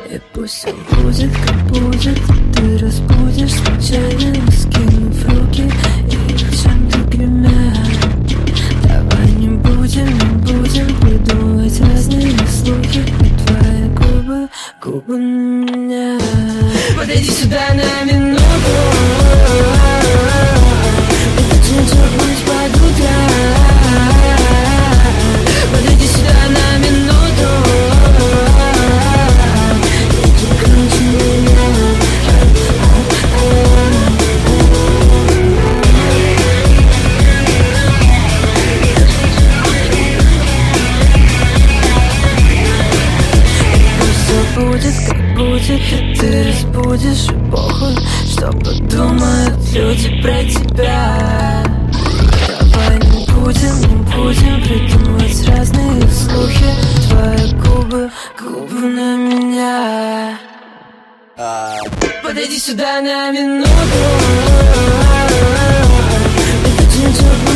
И пусть все будет, как будет, ты разбудишь случайно, раскинув руки и чем-то гремя. Давай не будем придумывать разные слухи. И твои губы на меня. Подойди сюда на минуту. Я хочу чокнуть под утро. Подойди сюда на минуту. Я чокнуть меня. Все будет, как будет, и ты разбудишь и похуй, что подумают люди про тебя. Давай не будем придумывать разные слухи. Твои губы на меня. Подойди сюда на минуту. Я хочу